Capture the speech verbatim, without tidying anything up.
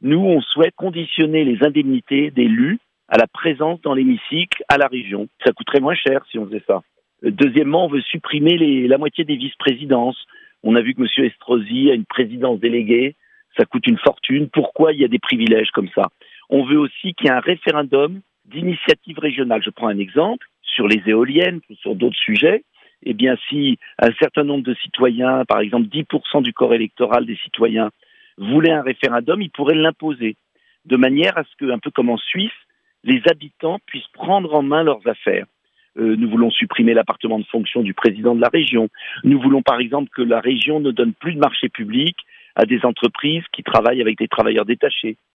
Nous, on souhaite conditionner les indemnités d'élus à la présence dans l'hémicycle à la région. Ça coûterait moins cher si on faisait ça. Deuxièmement, on veut supprimer les, la moitié des vice-présidences. On a vu que M. Estrosi a une présidence déléguée, ça coûte une fortune. Pourquoi il y a des privilèges comme ça? On veut aussi qu'il y ait un référendum d'initiative régionale. Je prends un exemple, sur les éoliennes ou sur d'autres sujets. Eh bien, si un certain nombre de citoyens, par exemple dix pour cent du corps électoral des citoyens, voulaient un référendum, ils pourraient l'imposer, de manière à ce que, un peu comme en Suisse, les habitants puissent prendre en main leurs affaires. Euh, nous voulons supprimer l'appartement de fonction du président de la région. Nous voulons par exemple que la région ne donne plus de marché public à des entreprises qui travaillent avec des travailleurs détachés.